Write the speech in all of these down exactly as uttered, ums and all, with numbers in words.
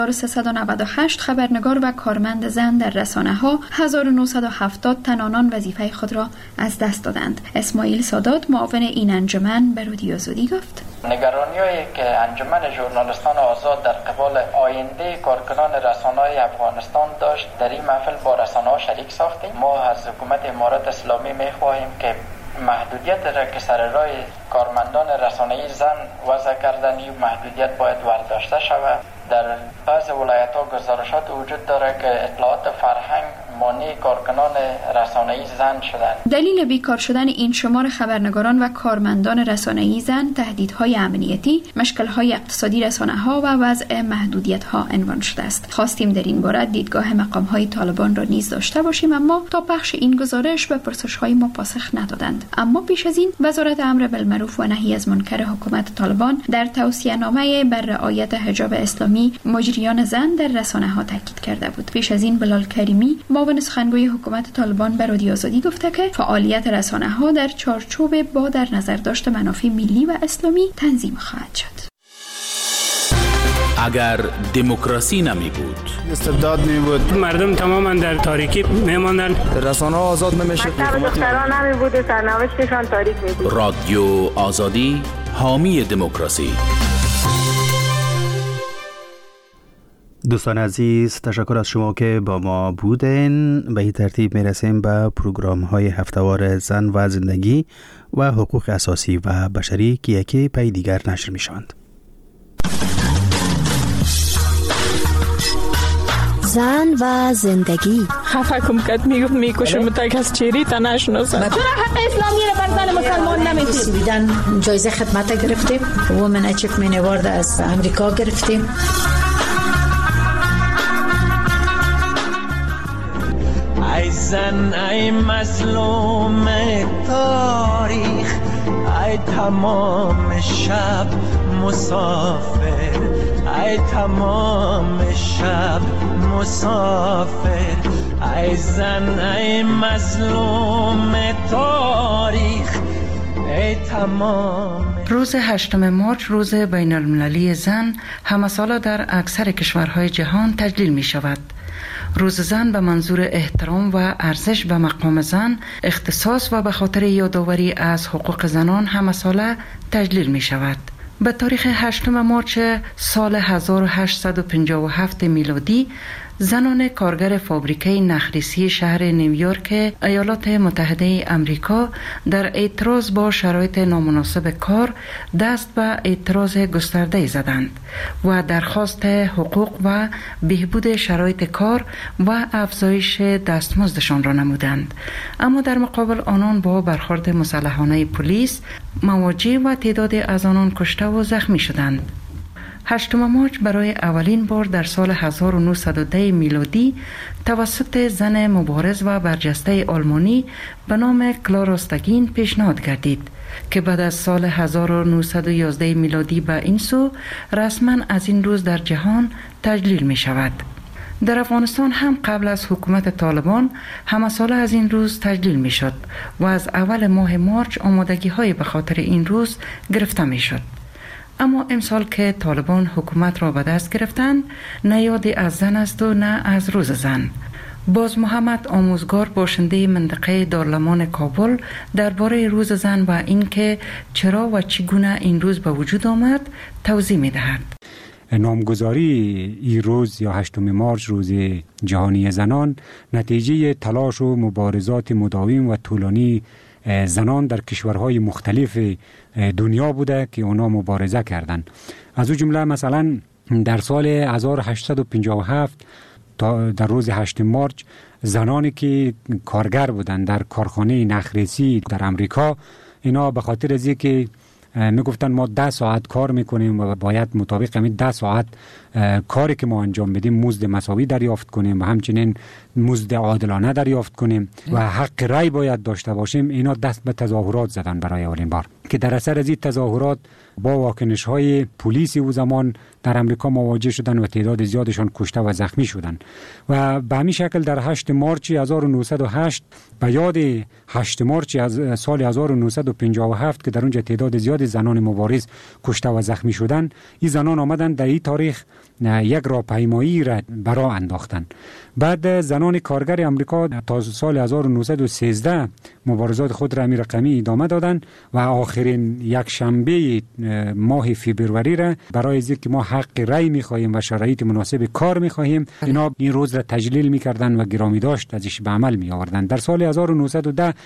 هزار و سیصد و نود و هشت خبرنگار و کارمند زن در رسانه‌ها، هزار و نهصد و هفتاد تن آنان وظیفه خود را از دست دادند. اسماعیل سادات معاون این انجمن به رادیو آزادی گفت: نگرانی‌هایی که انجمن ژورنالیستان آزاد در قبال آینده کارکنان رسانه‌های افغانستان داشت در این محفل با رسانه‌ها شریک ساختیم. ما از حکومت امارات اسلامی می‌خواهیم که محدودیت را که سر راه کارمندان رسانه‌ای زن وضع کردن، این محدودیت باید برداشته شود. در بعض ولایت‌ها گزارشات وجود داره که اطلاعات فرهنگ مانع کارکنان رسانه‌ای زن شدند. دلیل بیکار شدن این شمار خبرنگاران و کارمندان رسانه‌ای زن تهدیدهای امنیتی، مشکل‌های اقتصادی رسانه‌ها و وضع محدودیت‌ها عنوان شده است. خواستیم در این باره دیدگاه مقام‌های طالبان را نیز داشته باشیم، اما تا پخش این گزارش به پرسش‌های ما پاسخ ندادند. اما پیش از این وزارت امر بالمعروف و نهی از منکر حکومت طالبان در توصیه‌نامه بر رعایت حجاب اسلامی مجریان زن در رسانه‌ها تاکید کرده بود. پیش از این بلال کریمی معاون سخنگوی حکومت طالبان به رادیو آزادی گفته که فعالیت رسانه‌ها در چارچوب با در نظر داشت منافع ملی و اسلامی تنظیم خواهد شد. اگر دموکراسی نمی بود، استبداد می بود، مردم تماما در تاریکی می ماندن، رسانه‌ها آزاد نمی شد، دختران نمی بود، سرنوشتشان تاریک می بود. رادیو آزادی حامی دموکراسی. دوستان عزیز، تشکر از شما که با ما بودین. به این ترتیب می رسیم به پروگرام های هفتهوار زن و زندگی و حقوق اساسی و بشری که یکی پی دیگر نشر می شوند. زن و زندگی. خفه کم کت میگفت میکشم تک از چیری تا نشناسم. چرا حق اسلامی رو بر زن مسلمان نمیدید؟ بیدن جایزه خدمت گرفتیم، وومن اچیومنت اوارد از امریکا گرفتیم. ای زن ای مظلوم تاریخ، ای تمام شب مسافر، ای تمام شب مسافر، ای زن ای مظلوم تاریخ، ای تمام. روز هشتم مارچ روز بین المللی زن همه ساله در اکثر کشورهای جهان تجلیل می شود. روز زن به منظور احترام و ارزش به مقام زن اختصاص و به خاطر یادآوری از حقوق زنان همه ساله تجلیل می شود. به تاریخ هشتم مارچ سال هزار و هشتصد و پنجاه و هفت میلادی زنان کارگر فابریکه نخریسی شهر نیویورک ایالات متحده امریکا در اعتراض با شرایط نامناسب کار دست به اعتراض گسترده زدند و درخواست حقوق و بهبود شرایط کار و افزایش دستمزدشان را نمودند. اما در مقابل آنان با برخورد مسلحانه پلیس مواجه و تعداد از آنان کشته و زخمی شدند. هشتم مارچ برای اولین بار در سال هزار و نهصد و ده میلادی توسط زن مبارز و برجسته آلمانی به نام کلارا استگین پیشنهاد گردید که بعد از سال هزار و نهصد و یازده میلادی به این سو رسما از این روز در جهان تجلیل می شود. در افغانستان هم قبل از حکومت طالبان همه ساله از این روز تجلیل می شد و از اول ماه مارچ آمادگی های به خاطر این روز گرفته می شد. اما امسال که طالبان حکومت را به دست گرفتند، نه یادی از زن است و نه از روز زن. باز محمد آموزگار باشنده منطقه دارالمان کابل درباره روز زن و اینکه چرا و چگونه این روز به وجود آمد توضیح می دهد. نامگذاری این روز یا هشتم مارچ روز جهانی زنان نتیجه تلاش و مبارزات مداوم و طولانی زنان در کشورهای مختلف دنیا بوده که اونا مبارزه کردند. از او جمله مثلا در سال هزار و هشتصد و پنجاه و هفت در روز هشتم مارچ زنانی که کارگر بودند در کارخانه نخریسی در امریکا، اینا به خاطر از اینکه میگفتن ما ده ساعت کار میکنیم و باید مطابق همین ده ساعت کاری که ما انجام بدیم مزد مساوی دریافت کنیم و همچنین مزد عادلانه دریافت کنیم و حق رأی باید داشته باشیم، اینا دست به تظاهرات زدن برای اولین بار که در اثر از این تظاهرات با واکنش های پلیسی او زمان در امریکا مواجه شدن و تعداد زیادشان کشته و زخمی شدن. و به همین شکل در هشتم مارچ هزار و نهصد و هشت به یاد هشتم مارچ از سال هزار و نهصد و پنجاه و هفت که در اونجا تعداد زیاد زنان مبارز کشته و زخمی شدن، این زنان آمدن در این تاریخ یک راهپیمایی را برا انداختند. بعد زنان کارگر امریکا تا سال هزار و نهصد و سیزده مبارزات خود را امیر رقمی ادامه دادند و آخرین یک شنبه ماه فوریه را برای اینکه ما حق رأی می‌خواهیم و شرایط مناسب کار می‌خواهیم، اینا این روز را تجلیل می‌کردند و گرامی داشت ازش به عمل می‌آوردند. در سال هزار و نهصد و ده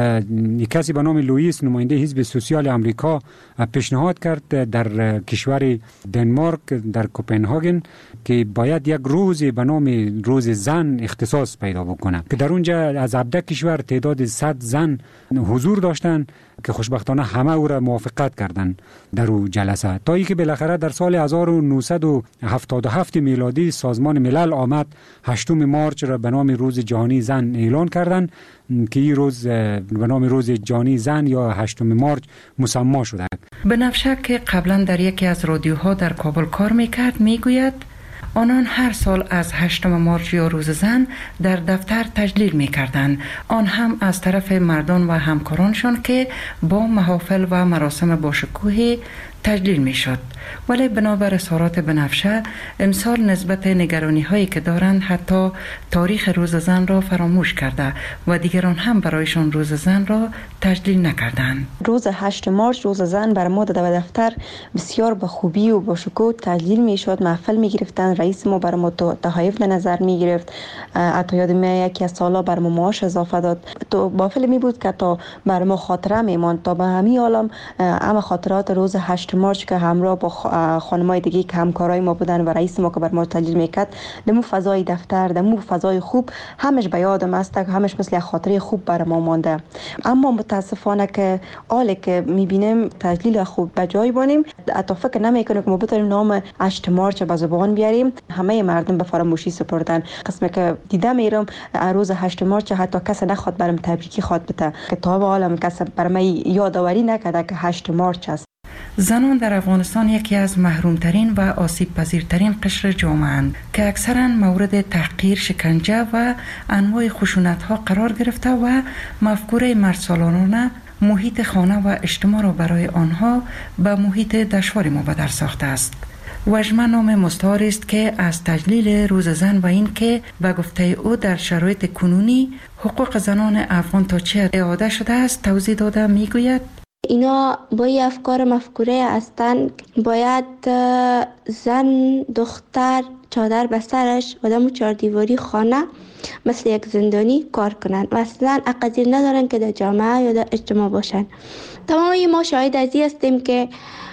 کسی به نام لوئیس، نماینده حزب سوسیال امریکا، پیشنهاد کرد در کشور دنمارک در کوپنهاگن که باید یک روز به نام روز زن اختصاص پیدا بکنه که در اونجا از هفده کشور تعداد صد زن حضور داشتن که خوشبختانه همه او را موافقت کردند در او جلسه، تا اینکه بالاخره در سال هزار و نهصد و هفتاد و هفت میلادی سازمان ملل آمد هشتم مارچ را به نام روز جهانی زن اعلان کردند که این روز به نام روز جهانی زن یا هشتم مارچ مسما شده. بنفشه که قبلا در یکی از رادیوها در کابل کار میکرد میگوید آنان هر سال از هشتم مارچ یا روز زن در دفتر تجلیل می کردند، آن هم از طرف مردان و همکارانشان که با محافل و مراسم باشکوهی تجلیل می شد. ولی بنابر اظهارات بنفشه امسال نسبت نگرانی هایی که دارند حتی تاریخ روز زن را فراموش کرده و دیگران هم برایشان روز زن را تجلیل نکردند. روز هشتم مارچ روز زن بر ما در دفتر بسیار به خوبی و با شکوه تجلیل می شد، محفل می گرفتند، رئیس ما بر ما تحایف نظر می گرفت، حتی یاد می یکی از سالا بر ما معاش اضافه داد. تو با فیلمی بود که تا بر ما خاطره میماند، تا به همین عالم اما خاطرات روز هشتم مارچ که همراه با خانمای دیگه که همکارای ما بودن و رئیس ما که بر ما تجلیل میکرد، دمو فضای دفتر، دمو فضای خوب همش به یادم است، همش مثل خاطره خوب بر ما مانده. اما متاسفانه که حالی که میبینیم تجلیل خوب به جای بانیم، حتی فکر نمیکنیم که ما بتونیم نام هشتم مارچ به زبان بیاریم. همه مردم به فراموشی سپردن. قسمی که دیده میرم روز هشتم مارچ حتی کسی نخواد برام تبریکی خواد بده که تا به عالم کسی برام یادآوری نکرده که هشتم مارچ است. زنان در افغانستان یکی از محرومترین و آسیب پذیرترین قشر جامعه اند که اکثرا مورد تحقیر، شکنجه و انواع خشونت‌ها قرار گرفته و مفکوره مردسالارانه محیط خانه و اجتماع را برای آنها به محیط دشواری مبدل ساخته است. وژمه نام مستعاری است که از تجلیل روز زن و این که به گفته او در شرایط کنونی حقوق زنان افغان تا چه اعاده شده است توضیح داده میگوید اینا با این افکار مفکوره هستن، باید زن دختر چادر به سرش و دم چهار دیواری خانه مثل یک زندانی کار کنن و اصلا اقدیر ندارن که در جامعه یا در اجتماع باشن. تمامی ما شاهد از این هستیم که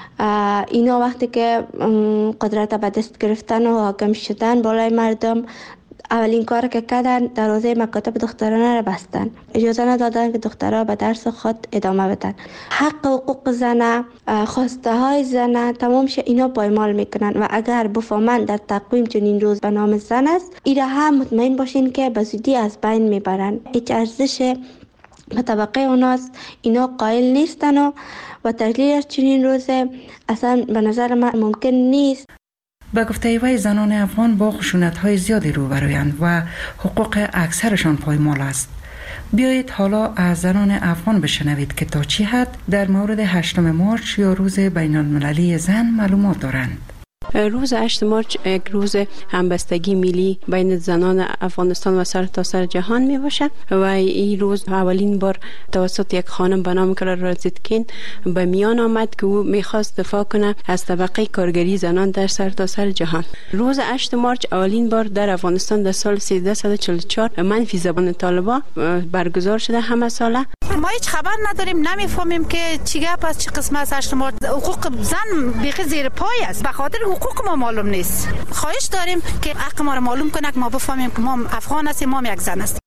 اینا وقتی که قدرت به دست گرفتن و حاکم شدن بالای مردم، اولین کار که کردن دروازه مکاتب دخترانه را بستن، اجازه ندادن که دخترها به درس خود ادامه بدن. حق حقوق زنه، خواسته های زنه، تمام شه اینا پایمال میکنن و اگر بفهمن در تقویم چنین روز به نام زن است، ایره هم مطمئن باشین که به زودی از بین میبرن. هیچ ارزش به طبقه اوناست اینا قائل نیستن و و تجلیل چنین روز اصلا به نظر من ممکن نیست. به گفته وی زنان افغان با خشونت‌های زیادی روبرویند و حقوق اکثرشان پایمال است. بیایید حالا از زنان افغان بشنوید که تا چه حد در مورد هشتم مارچ یا روز بین المللی زن معلومات دارند. روز هشتم مارچ یک روز همبستگی ملی بین زنان افغانستان و سر تا سر جهان می باشد و این روز اولین بار توسط یک خانم به نام کلارا زیتکین به میان آمد که او میخواست دفاع کنه از طبقه کارگری زنان در سر تا سر جهان. روز هشتم مارچ اولین بار در افغانستان در سال سیزده و چهل و چهار منفی زبان طالبان برگزار شده همه ساله. ما هیچ خبر نداریم، نمیفهمیم که چی گپ است، چه قسمت از هشتم مارچ. حقوق زن بیخی زیر پای است، به خاطر حقوق ما معلوم نیست. خواهش داریم که حق ما رو معلوم کنه که ما بفهمیم که ما افغان هستیم، ما یک زن هستیم.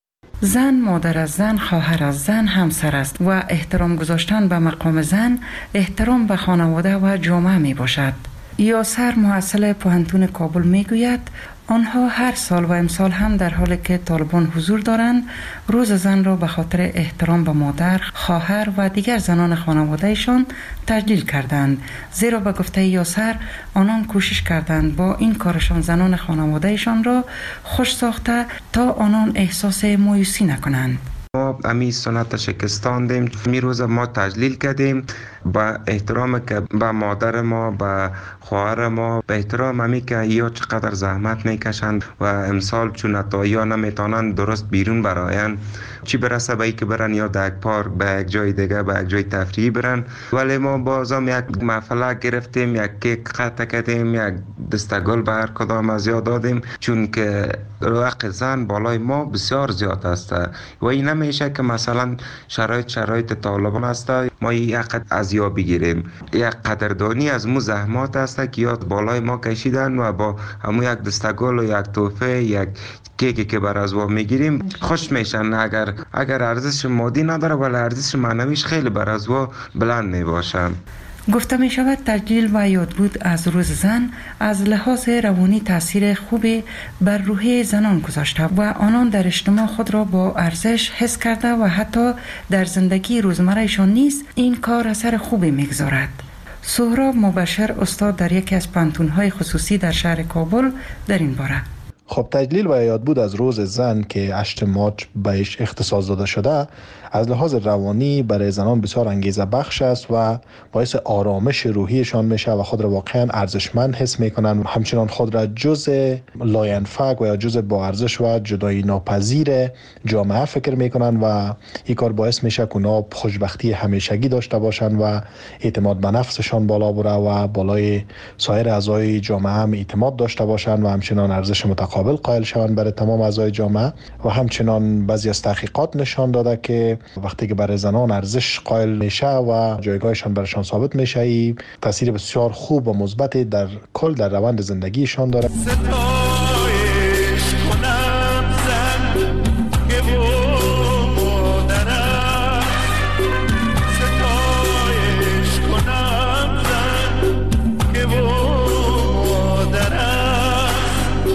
زن مادر از زن، خواهر از زن، همسر است و احترام گذاشتن به مقام زن احترام به خانواده و جامعه می باشد. یاسر محصل پوهنتون کابل می گوید آنها هر سال و امسال هم در حالی که طالبان حضور دارند روز زن را به خاطر احترام به مادر، خواهر و دیگر زنان خانوادهشان تجلیل کردند، زیرا به گفته یاسر آنان کوشش کردند با این کارشان زنان خانوادهشان را خوش ساخته تا آنان احساس مایوسی نکنند. ما امی سنت شکستاندیم، می روز ما تجلیل کردیم با احترام که به مادر ما، به خواهر ما، به احترام همی که یا چقدر زحمت میکشند و امسال چون تا یا نمیتونن درست بیرون براین، چی برسه به ای که برن یا در یک پارک به یک جای دیگه به یک جای تفریحی برن. ولی ما بازم یک محفله گرفتیم، یک کیک قطع کردیم، یک دسته گل به هر کدام از یاد دادیم، چون که حق زن بالای ما بسیار زیاد است و این نمیشه که مثلا شرایط شرایط طالبان است ما یک از یا بگیریم. یک قدردانی از مو زحمات است که یاد بالای ما کشیدن و با همون یک دسته گل و یک تحفه، یک کیکی که بر از ما میگیریم خوش میشن. اگر اگر ارزش مادی نداره ولی ارزش معنویش خیلی بر از ما بلند میباشه. گفته می شود تجلیل و یادبود از روز زن از لحاظ روانی تاثیر خوبی بر روحیه زنان گذاشته و آنان در اجتماع خود را با ارزش حس کرده و حتی در زندگی روزمرهشان نیز این کار اثر خوبی میگذارد. سهراب مبشر، استاد در یکی از پانتون‌های خصوصی در شهر کابل، در این باره: خب تجلیل و یادبود از روز زن که هشت مارچ بهش اختصاص داده شده از لحاظ روانی برای زنان بسیار انگیزه بخش است و باعث آرامش روحیشان میشه و خود را واقعا ارزشمند حس میکنن و همچنان خود را جزء لاینفک و یا جزء با ارزش و جدایی ناپذیر جامعه فکر میکنن و این کار باعث میشه که اونا خوشبختی همیشگی داشته باشن و اعتماد به نفسشان بالا بره و بالای سایر اعضای جامعه هم اعتماد داشته باشن و همچنان ارزش متقابل قائل شوند برای تمام اعضای جامعه. و همچنان بعضی از تحقیقات نشان داده که وقتی که برای زنان ارزش قائل میشه و جایگاهشان برایشان ثابت میشه، این تاثیر بسیار خوب و مثبت در کل در روند زندگیشان داره.